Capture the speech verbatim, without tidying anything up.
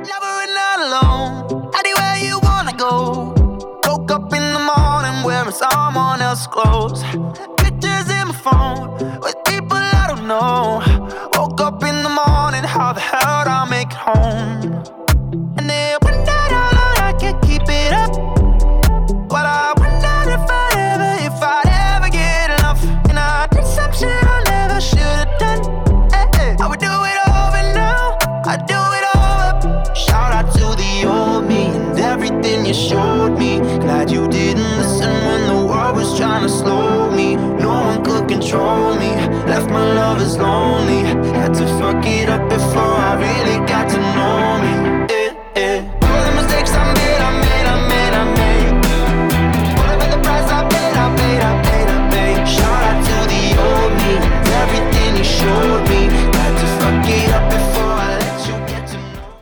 Never and not alone. Anywhere you wanna go. Woke up in the morning wearing someone else's clothes. Pictures in my phone with people I don't know. Woke up in the morning, how the hell did I make it home? And then wondered how long I could keep it up. But I wondered if I'd ever, if I'd ever get enough. And I did some shit I never should've done. Hey, hey. I would do it over now, I'd do it over. Shout out to the old me and everything you showed me. Glad you didn't listen when the world was trying to slow me. No one could control me, left my lovers lonely. Had to fuck it up